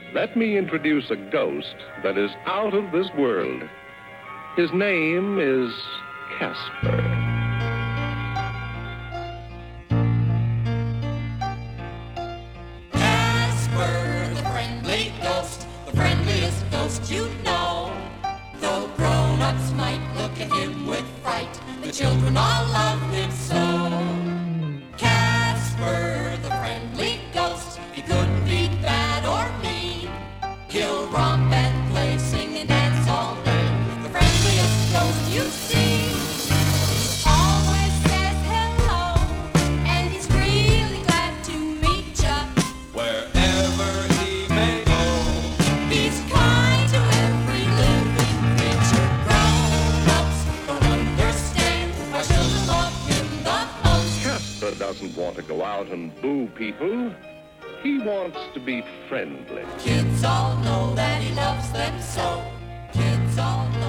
Let me introduce a ghost that is out of this world. His name is Casper. Casper, the friendly ghost, the friendliest ghost you know. Though grown-ups might look at him with fright, the children all love him so. Casper, the friendly ghost, he couldn't be bad or mean. He'll romp and play, sing and dance all day, the friendliest ghost you've seen. Always says hello, and he's really glad to meet ya. Wherever he may go, He's kind to every living creature. Grown-ups don't understand why children love him the most. Casper doesn't want to go out and boo people. He wants to be friendly. Kids all know that he loves them so. Kids all know